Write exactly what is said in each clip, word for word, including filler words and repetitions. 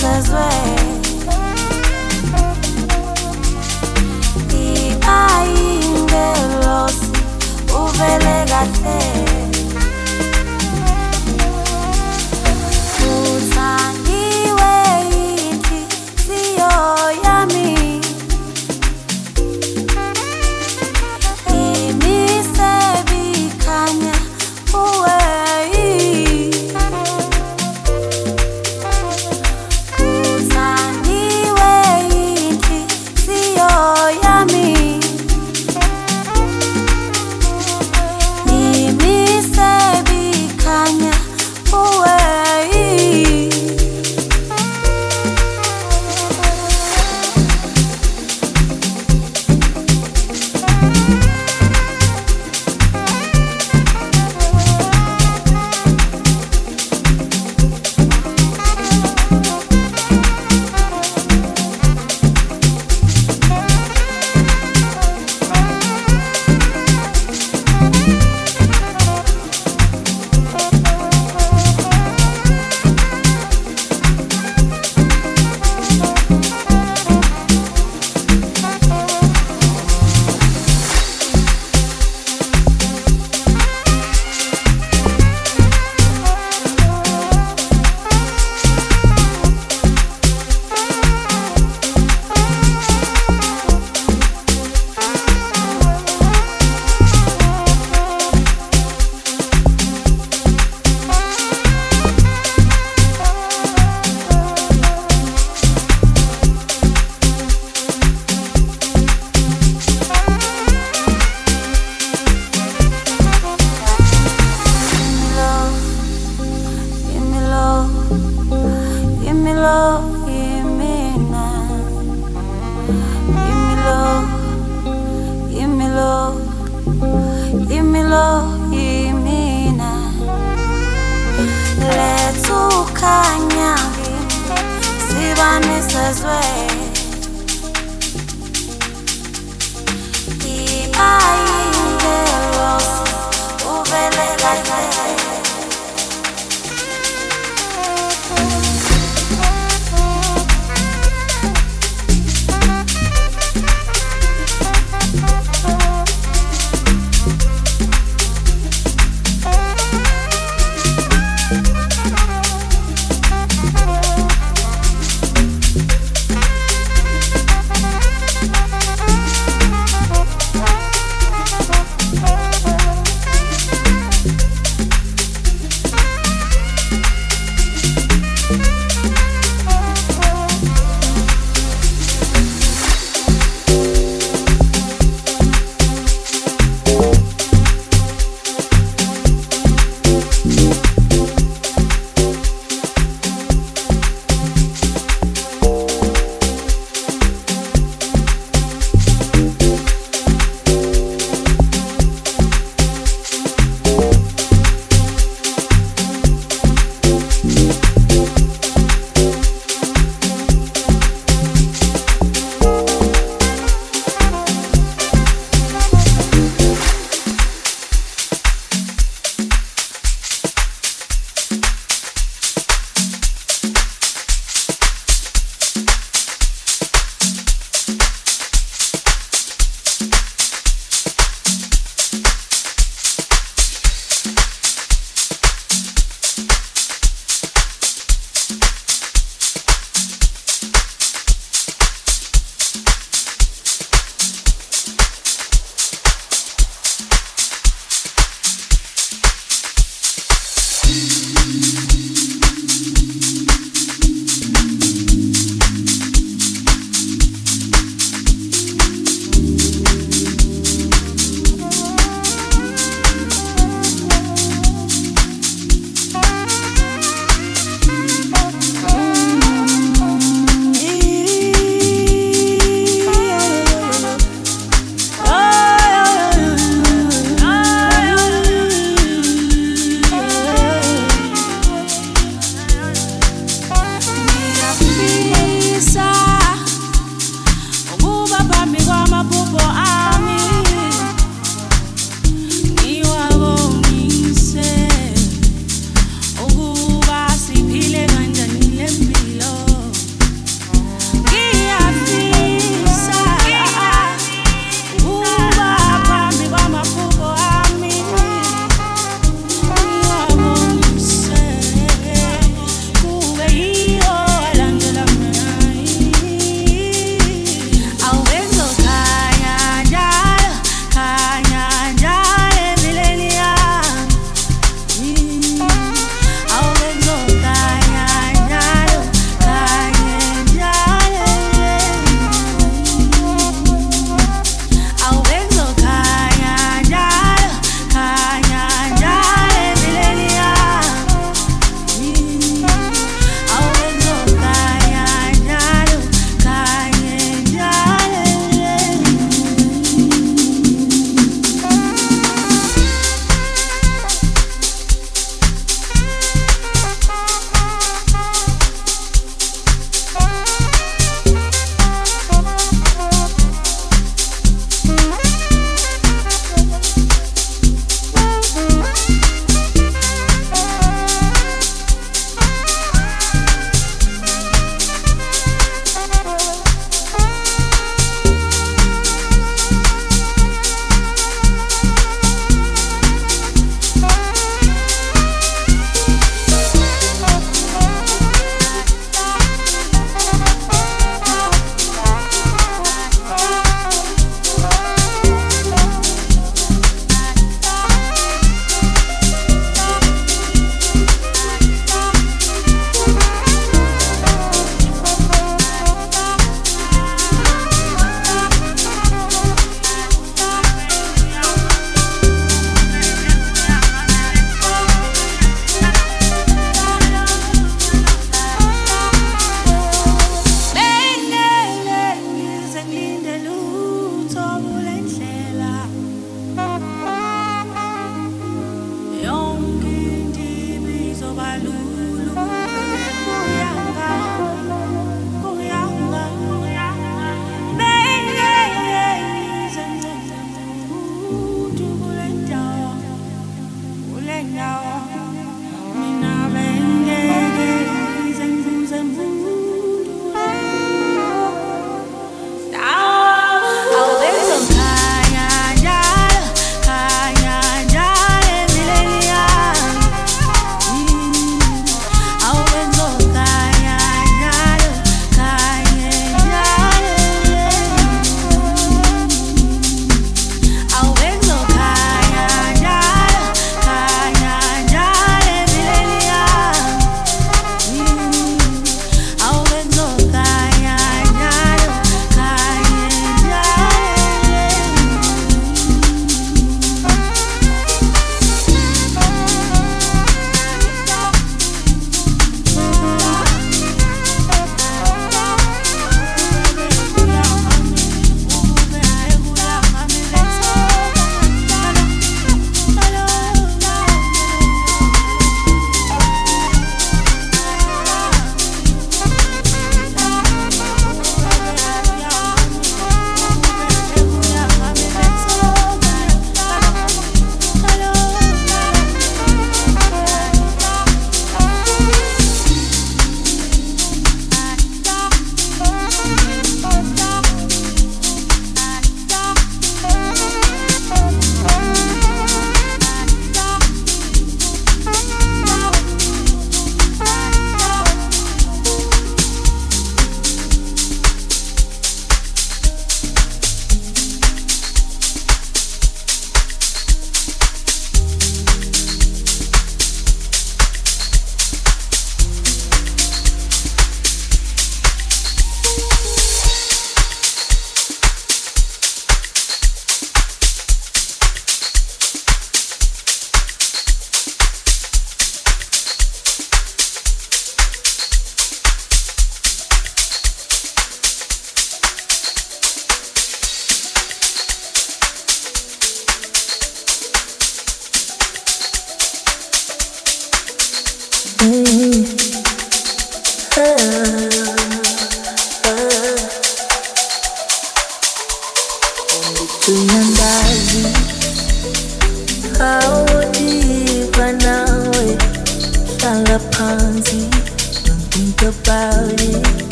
sezwe ibayingelosi uvele kahle uthandiwe inhliziyo yami imisebi khanya uwe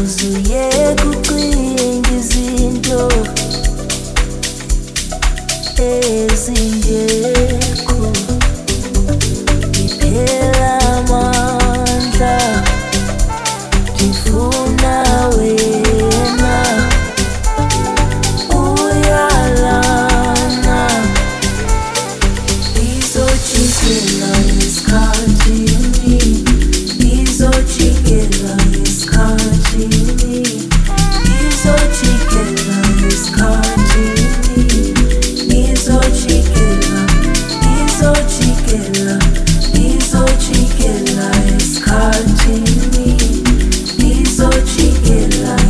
uzuyeke ucinga izinto ezingekho iphela amandla ngifuna wena uyalana izojikela esikhathini izojikela esikhathini izojikela esikhathini izojikela izojikela izojikela esikhathini izojikela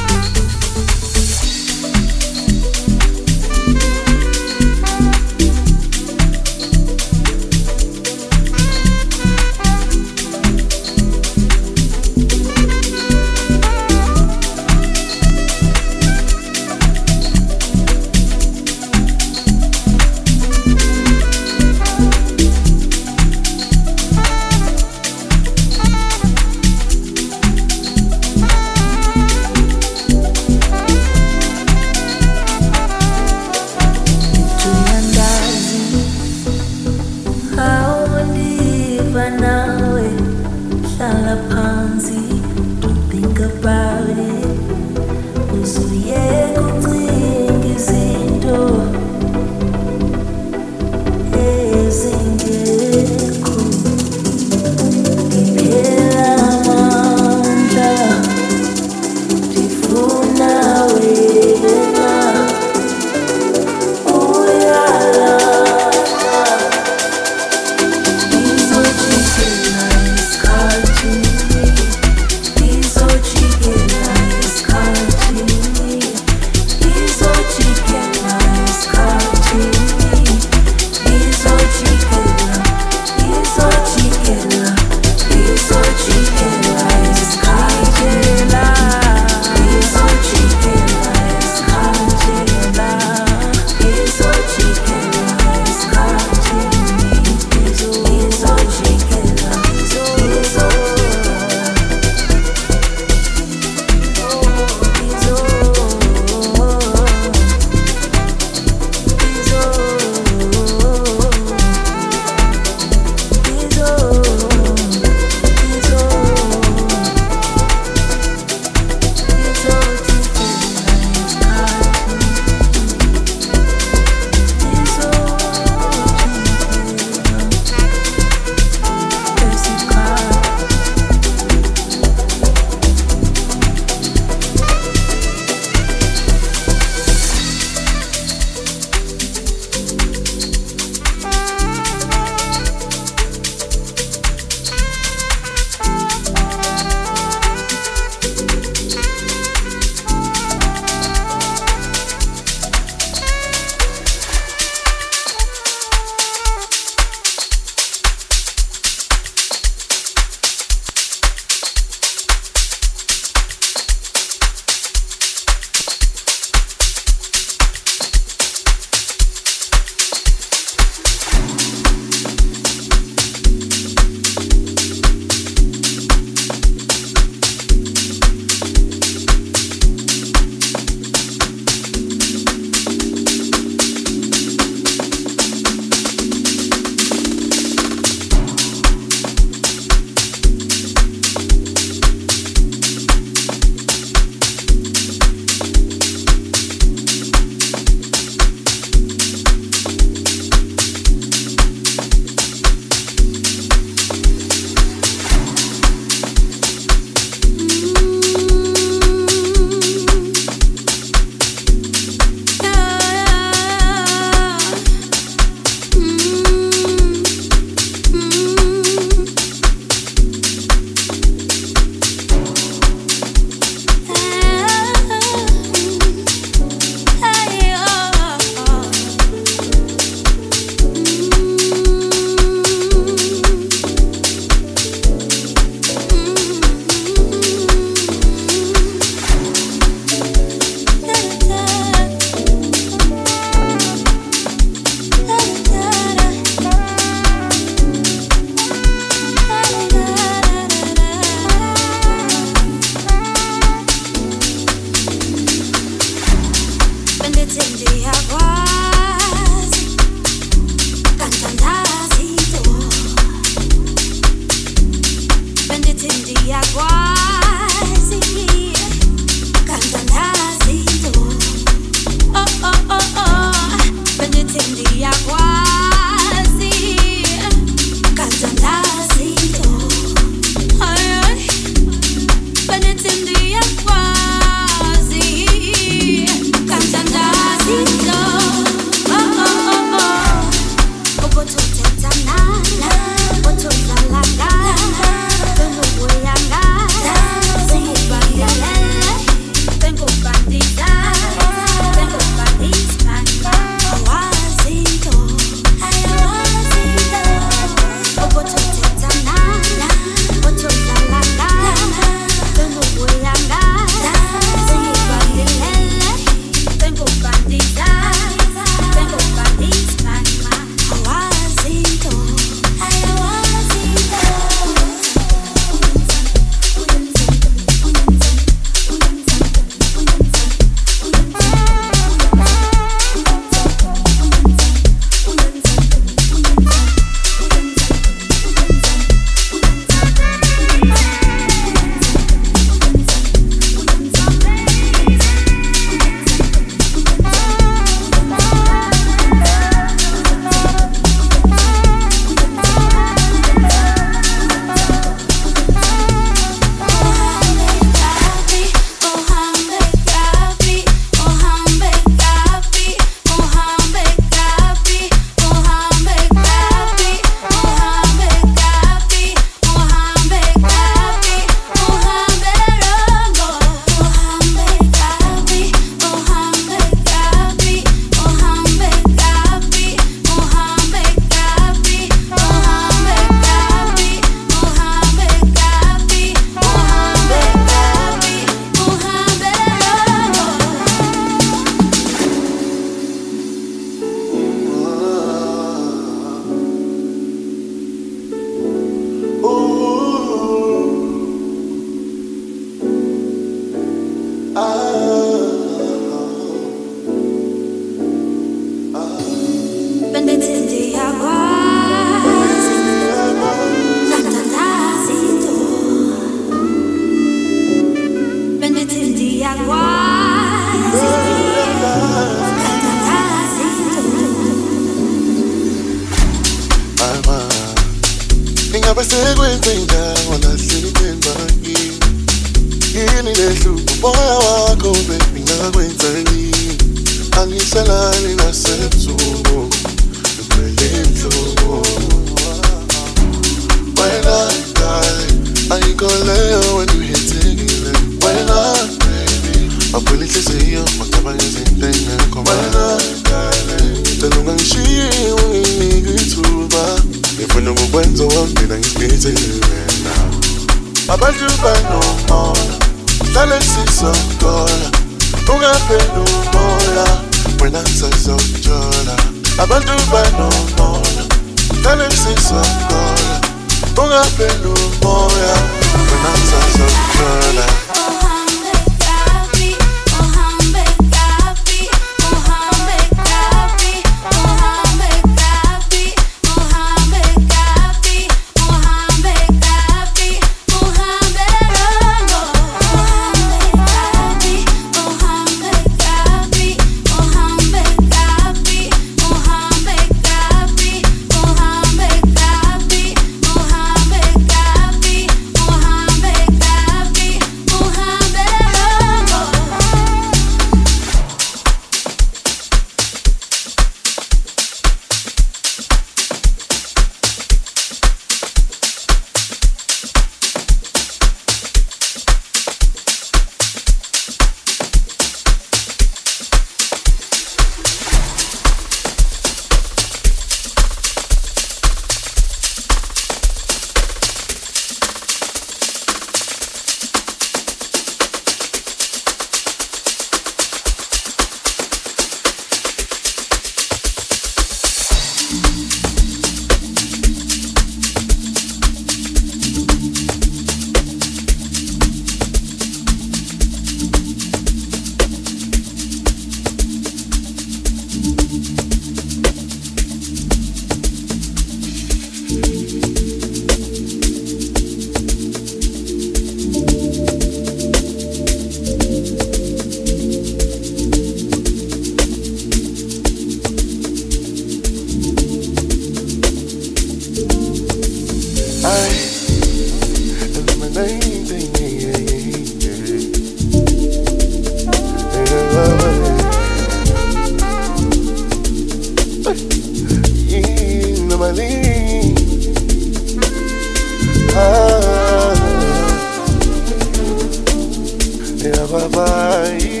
umhlabayi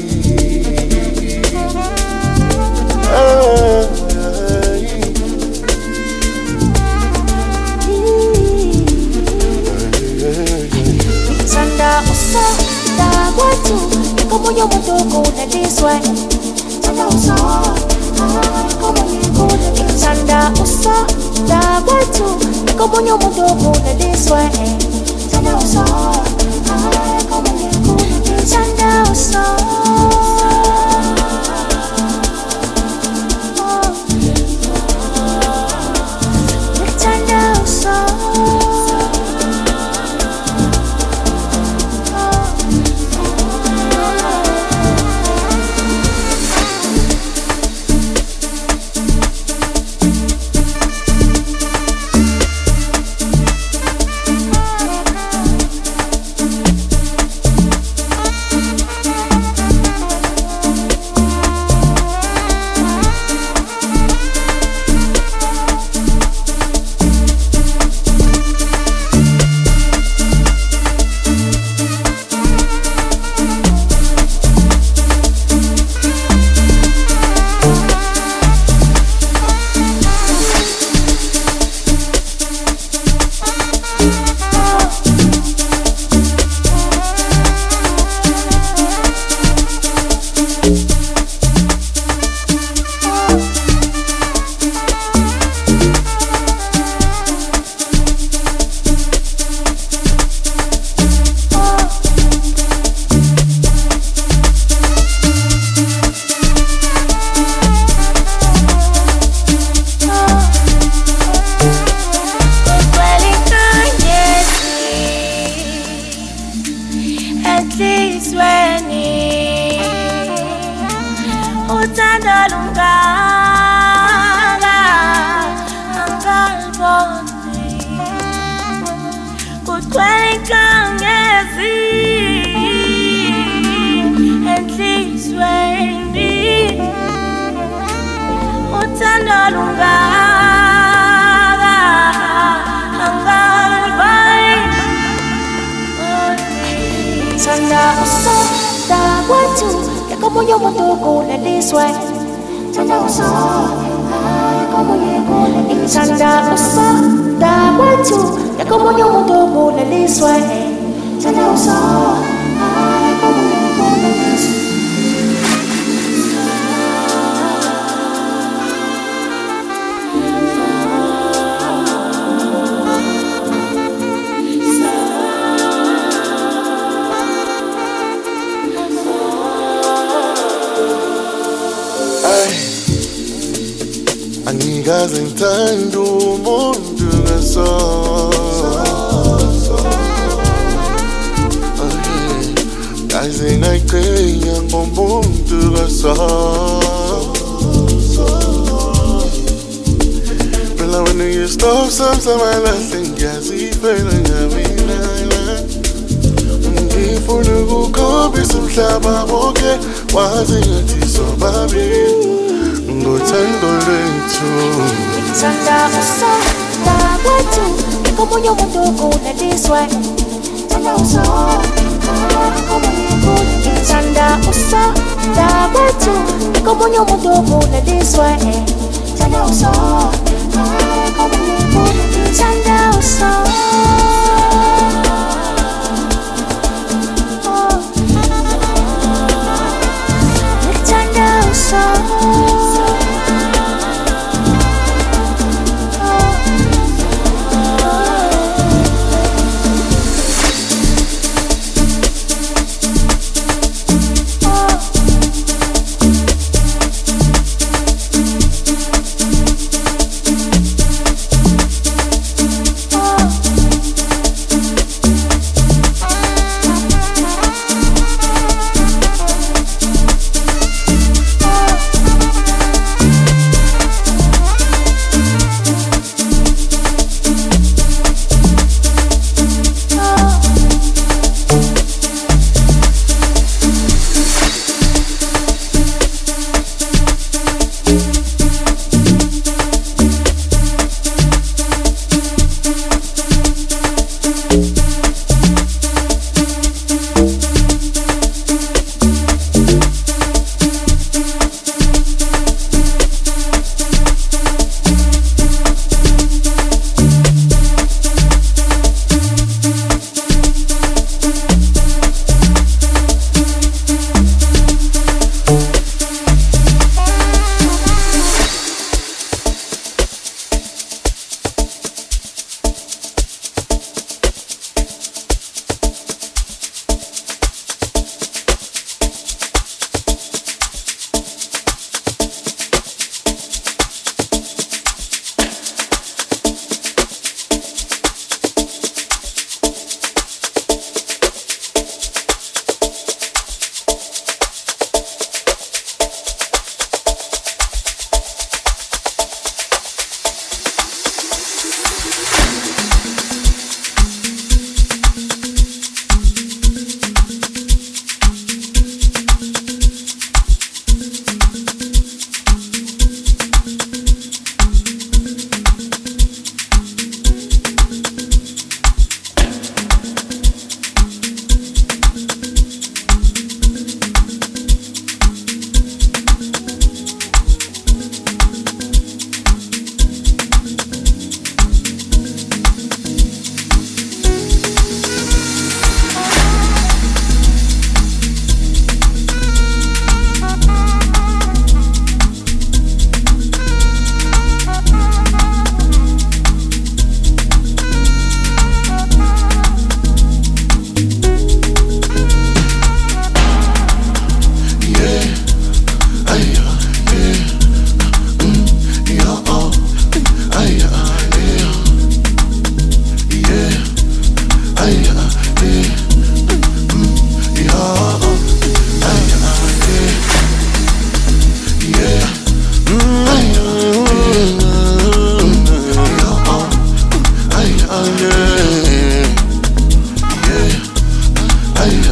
Ay Sanda uso da watu Como yo mutuku na diswe Sanda uso Como yo mutuku Sanda uso da watu Como yo mutuku na diswe Sanda uso Como yo mutuku Sanda uso Sanda uso Como yo mutuku na diswe Sanda uso Como yo mutuku Sanda uso Da watu Como yo mutuku na diswe Sanda uso Como yo mutuku Angikaze ngithanda umuntu ngeso Kaze nayiqhenya ngomuntu ngeso Phela when you stop sometimes I lahle ngiyazifela ngamina Ngifuna ukukhombisa umhlaba wonke wazi ngathi sobabili Ngothando lwethu Sanda uso da watu Como yo mutuku na diswe Sanda uso Como yo mutuku Sanda uso da watu Como yo mutuku na diswe Sanda uso Como yo mutuku Sanda uso Sanda uso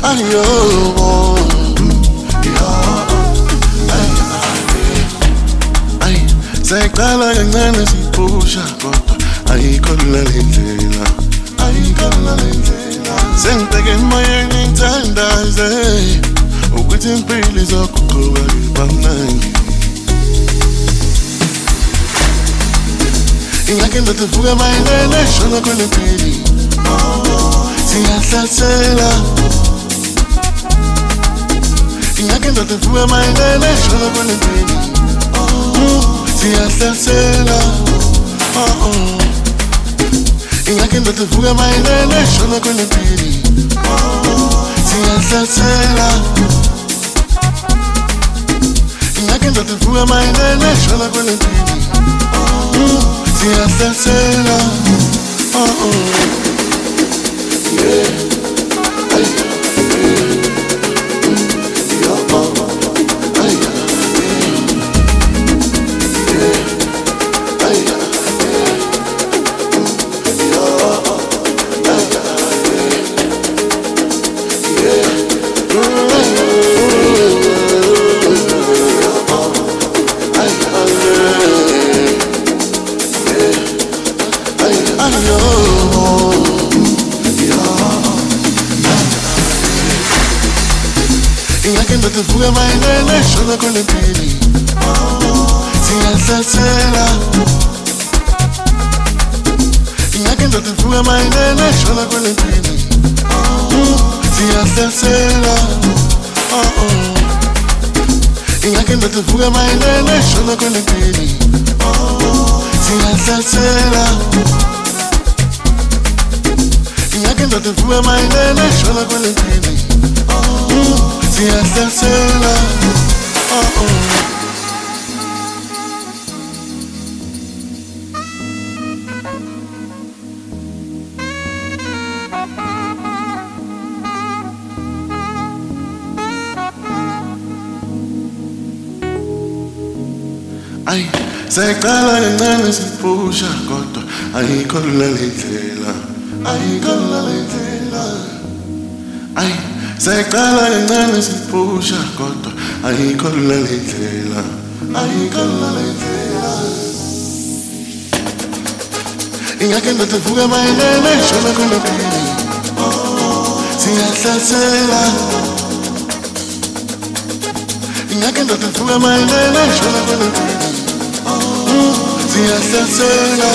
Ayo, ay, seqala kancane siphusha kodwa ayikholwa lendlela, ayikholwa lendlela. Sengibheke emoyeni ngithandaze ukuthi impilo izoguquka iba mnandi. Ingake ndoda ivuka mayelele shona khona empili siyahlasela. Ingake ndoda ivuka mayelele shona khona empili siyahlasela. Ingake ndoda ivuka mayelele shona khona empili siyahlasela. Ingake ndoda ivuka mayelele shona khona empili siyahlasela. Yeah. Tuvuga mayelele shona khona empili siyahlasela. Ingake ndoda ivuka mayelele shona khona empili siyahlasela. Ingake ndoda ivuka mayelele shona khona empili siyahlasela. Ingake ndoda ivuka mayelele shona khona empili siyahlasela. Ay, seqala kancane siphusha kodwa ayikholwa lendlela, ayikholwa lendlela. Ay, seqala kancane siphusha kodwa ayikholwa lendlela, ayikholwa lendlela. Ingake ndoda ivuka mayelele shona khona empili siyahlasela. Ingake ndoda ivuka mayelele shona khona empili siyahlasela.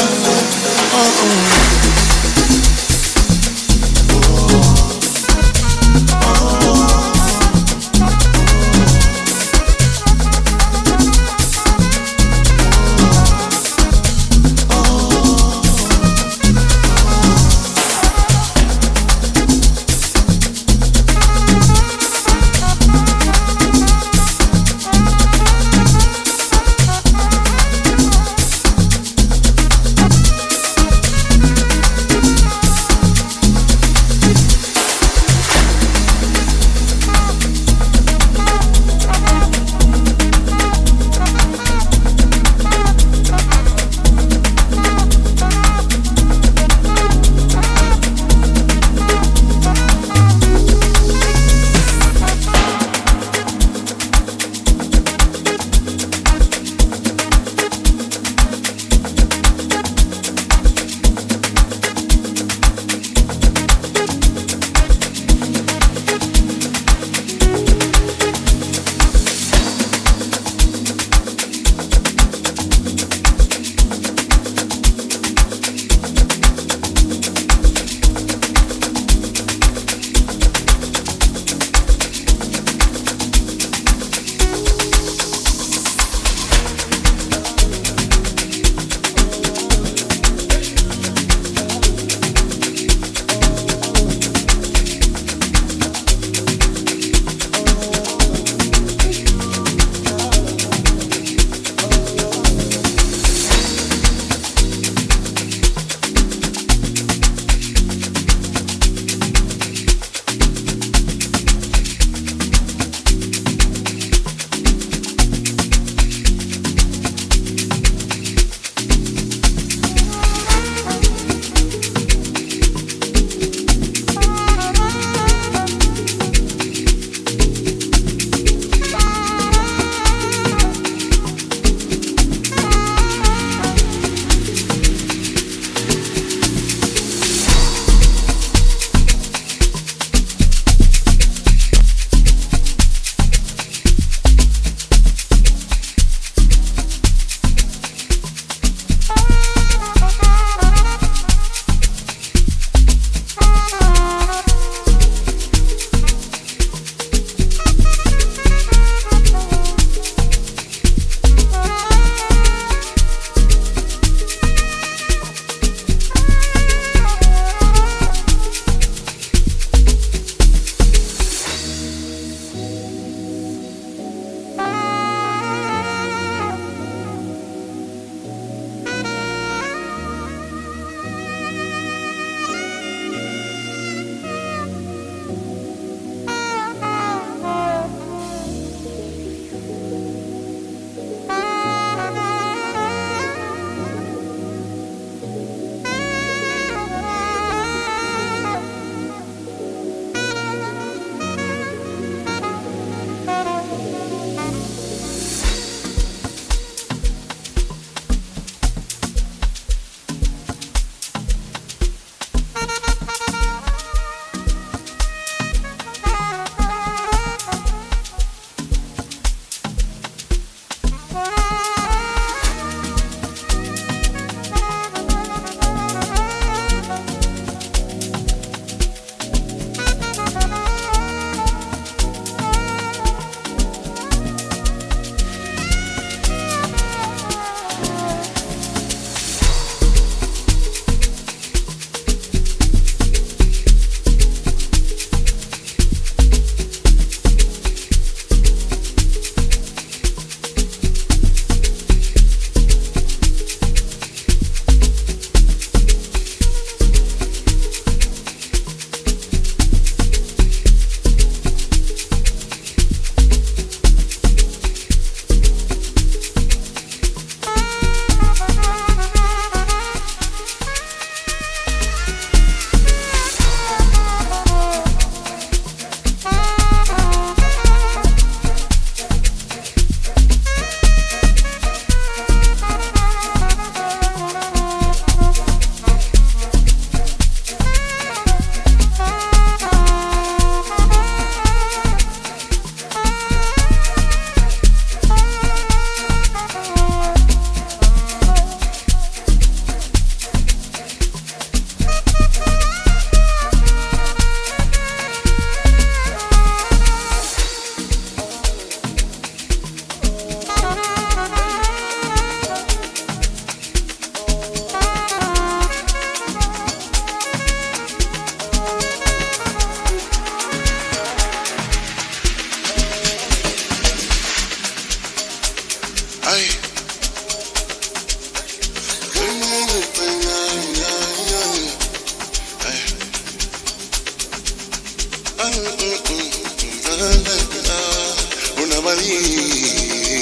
Una María.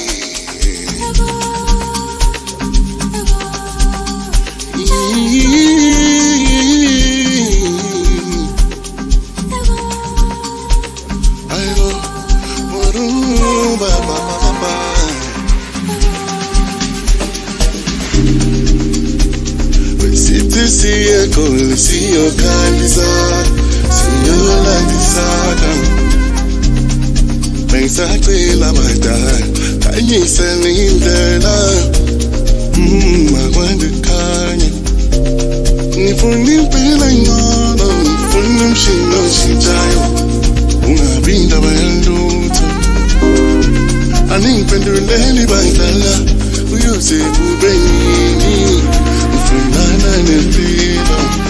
See your kind desire, see your light desire. Exactly like my dad. Can you send me there? Hmm, I want to call you. If only feel I know, if only she knows she child. Una binda bayanduto. I need to do any by the la. We use it to bring me. If we not any freedom.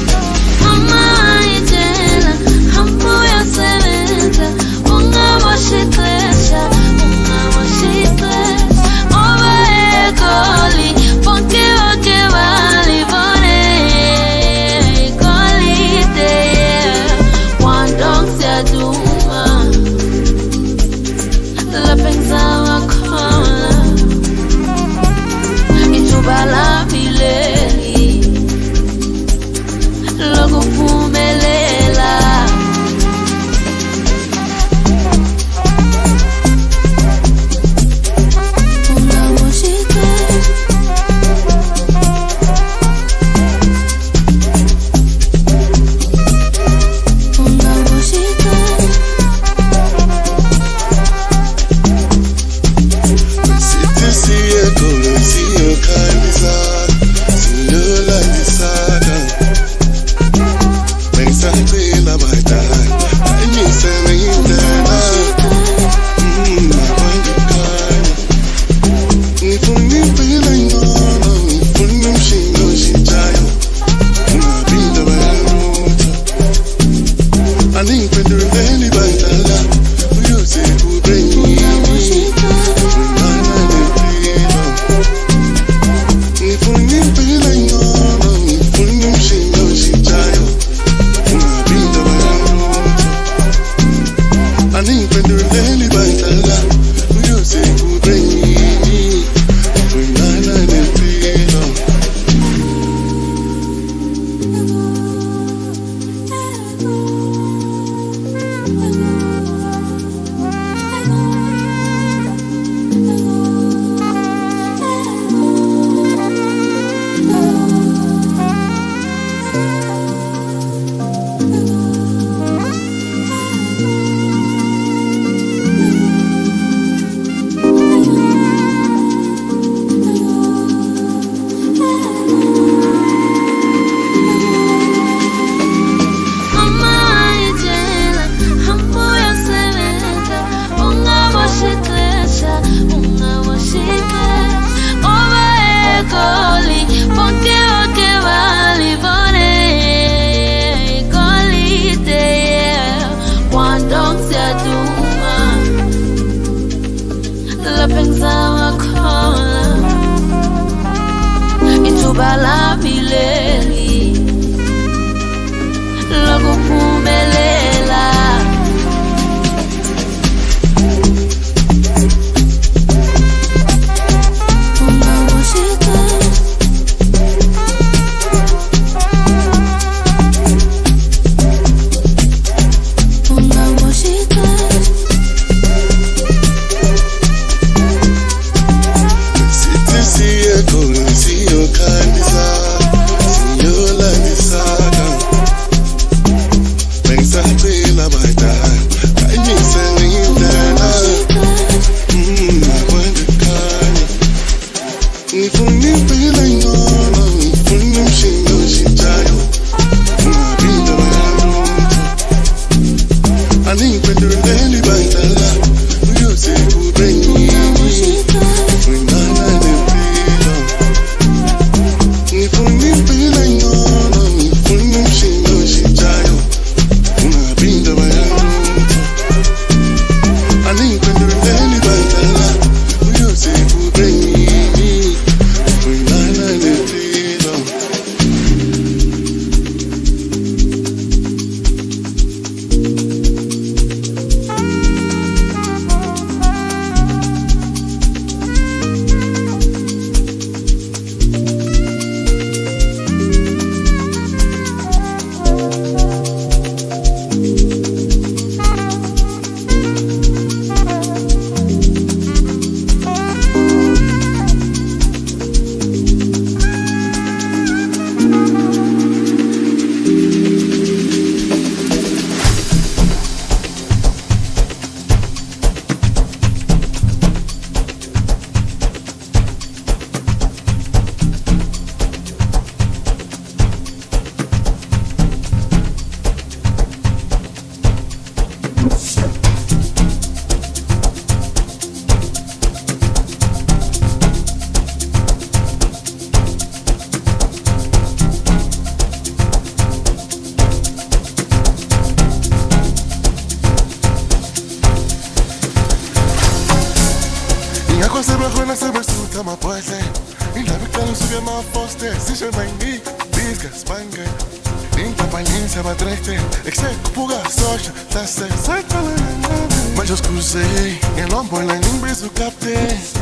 Suta ma poate Indabi kala suge ma foste Sishe maini Bizga spange Ninta paninsa va trete Exe puga socha Tase Saikala Ma jo scuse E non puoi la nimbi su capte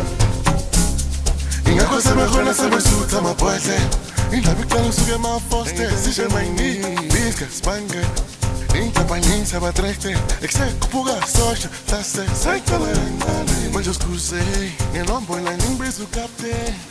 Inga cosa mejor na saber suta ma poate Indabi kala suge ma foste Sishe maini Bizga spange Ninta paninsa va trete Exe puga socha Tase Saikala Ma jo scuse E non puoi la nimbi su capte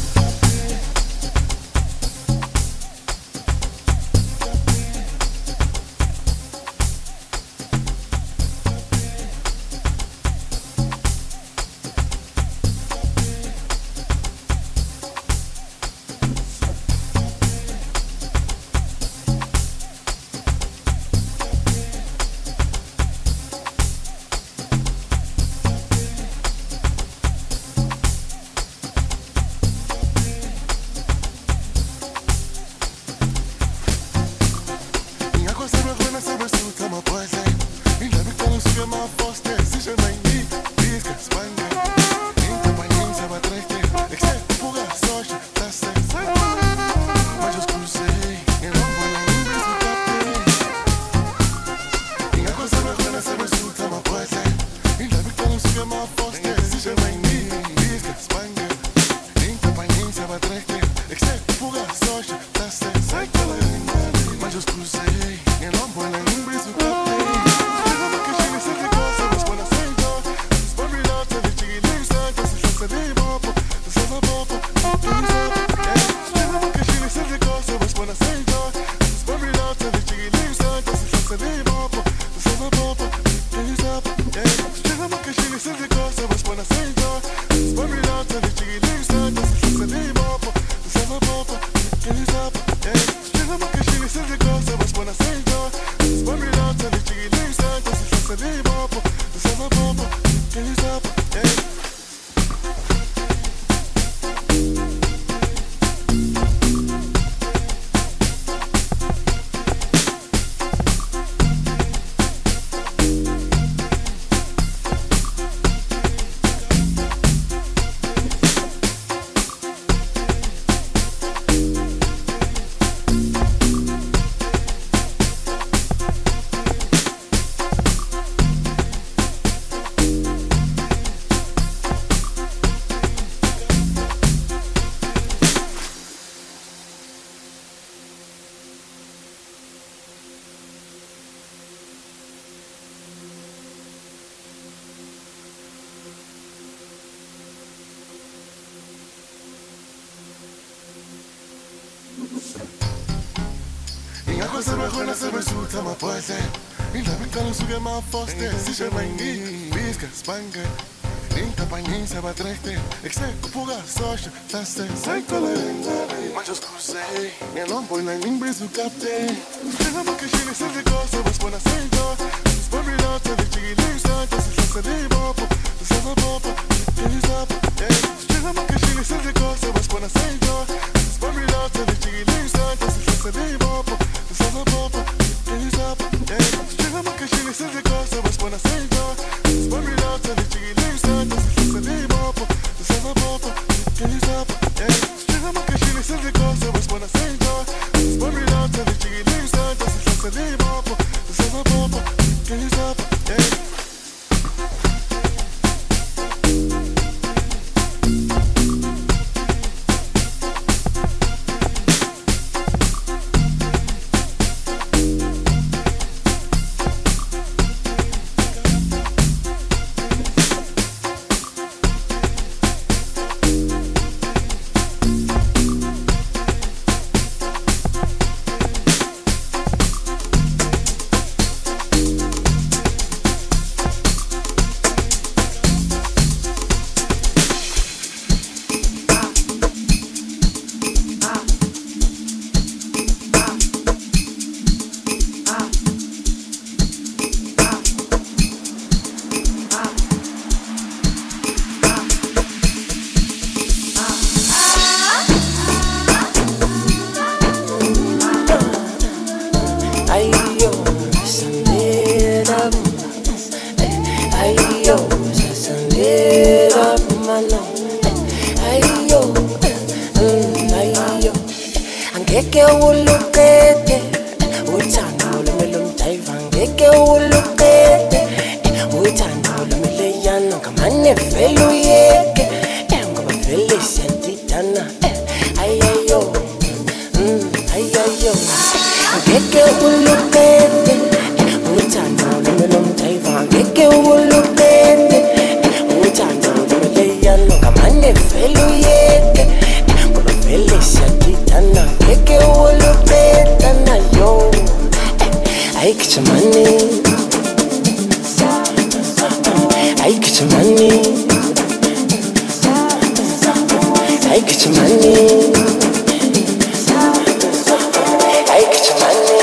Se mejor na saber suta ma poate Indabi kala suge ma foste Sishe maini Bizga spange Ninta paninsa va trete Exe puga socha Tase Saikala Ma jo scuse E non puoi la nimbi su capte Spera che scegli sempre cosa Vas buona sento Spomri l'alza di cighi lisa Tase tase di bopo Tase bopo Tase Spera che scegli sempre cosa Vas buona sento Spomri l'alza di cighi lisa Tase tase di bopo Tase bopo Spera che scegli sempre cosa Vas buona sento Spomri l'alza di cighi lisa Tase tase di bopo Tase bopo Spera che scegli sempre cosa Vas buona sento Spomri l'alza di cighi lisa Tase tase di bopo Tase bopo I get your money. I get your money. I get your money. I get your money.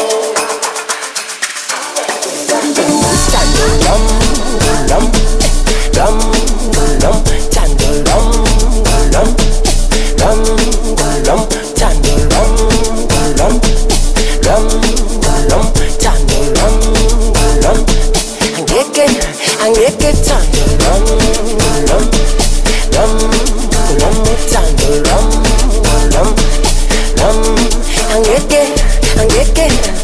Tando lum, lum, lum, lum, tando lum, lum, lum, lum, tando lum, lum, lum, lum, tando lum, lum. Angeke, angeke tando lum, lum, lum, lum, tando lum, lum, lum. Angeke, angeke.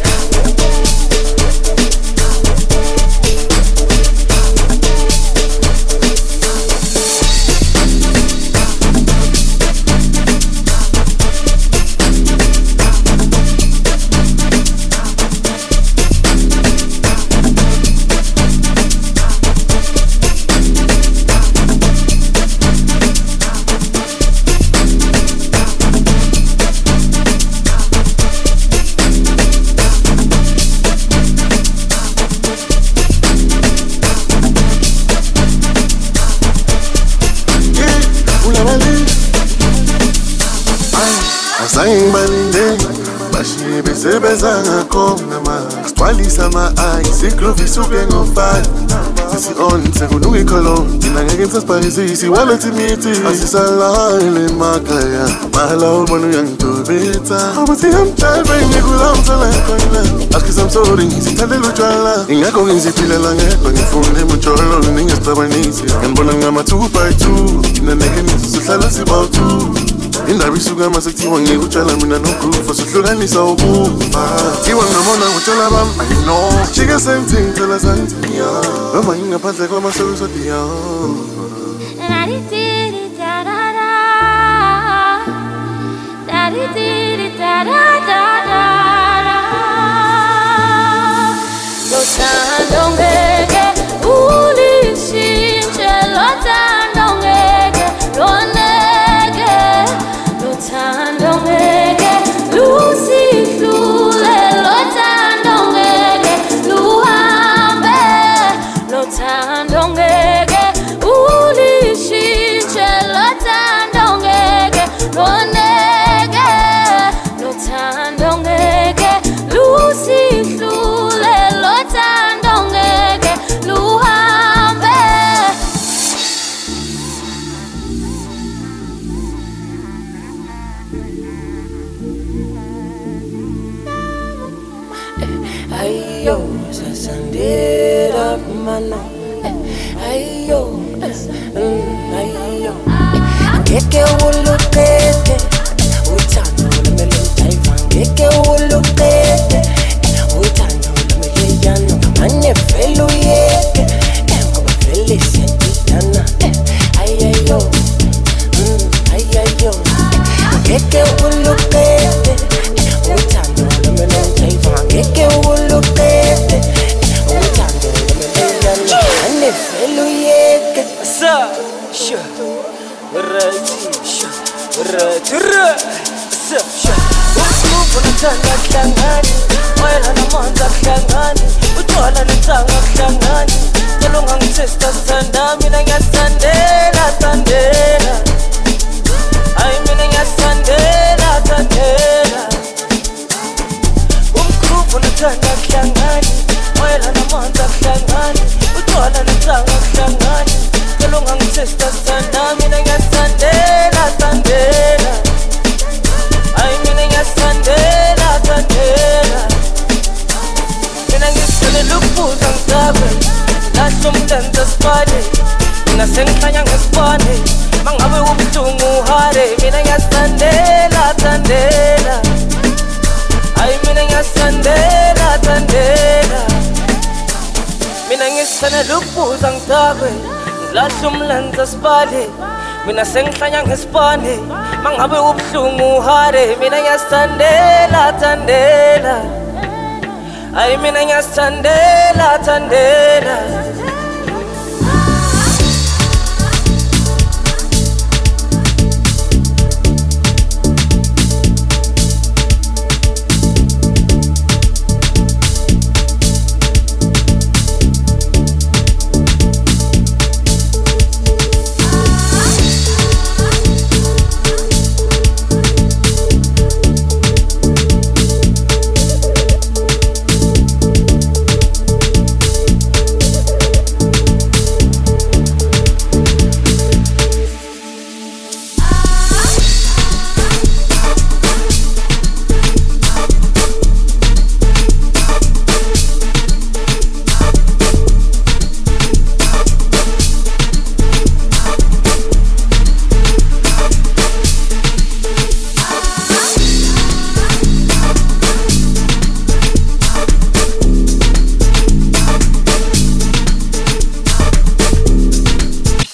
Sebezanga kona ma Spalisa ma ay Siklovi suke ngofal Sisi on Sekunungi kolon Tinangeke msasparisi Si wala timiti Asisala ile makaya Mahala umanu yang tubita Abati hamchal Baini kula mtala koina Askis I'm sorry Sitale luchwala Ingako ngizipile lange Kwa ngifunde mcholo Ninges tabanisi Nganbona ngama two by two Inaneke nisusuhlala sibautu Indaba isuka masekuthiwa ngikutshala mina nokufa sohlukanisa ukufa Thiwa ngamona ngutshela bam I know Chike same thing phela santi Noma ngingaphandle kwamasolo sodiya Lothando ngeke ulishintshe lothando ngeke loneke Lothando ngeke lusihlule lothando ngeke luhambe Lothando ngeke ulishintshe lothando ngeke loneke Lothando ngeke lusihlule lothando ngeke luhambe Ayo, sasandera mano. Ayo, ayo. Ngeke ulukete, uthando lami lutaiva. Ngeke ulukete, uthando lami liyano. Manje vele uyeke, ngoba vele siyadidana. Ayo, ayo. Ngeke ulukete, uthando lami lutaiva. Ngeke ulukete, uthando lami liyano. Manje vele uyeke. Sa, sha, right, sha, right, right. Sa, sha. Usuku nathanda kuhlangani, wena namanzi akuhlangani, uthola nethanga akuhlangani. Cela ungangithesta sithanda, mina ngiyasithandela, thandela. Hayi mina ngiyasithandela, thandela. Umkhulu nathanda kuhlangani, wena namanzi akuhlangani, uthola nethanga akuhlangani. Cela ungangithesta sithanda, mina ngiyasithandela, thandela. Hayi mina ngiyasithandela, thandela. Mina ngizifanele ukubuza ngicabe Lahla umdansa sipade Mina sengihlanya ngesipade Mangabe ubuhlungu uhare Mina ngiyasithandela, thandela. Hayi mina ngiyasithandela, thandela. Mina ngizifanele ukubuza ngicabe Lahla umdansa sipade Mina sengihlanya ngesipade Mangabe ubuhlungu uhare Mina ngiyasithandela, thandela. Hayi mina ngiyasithandela, thandela.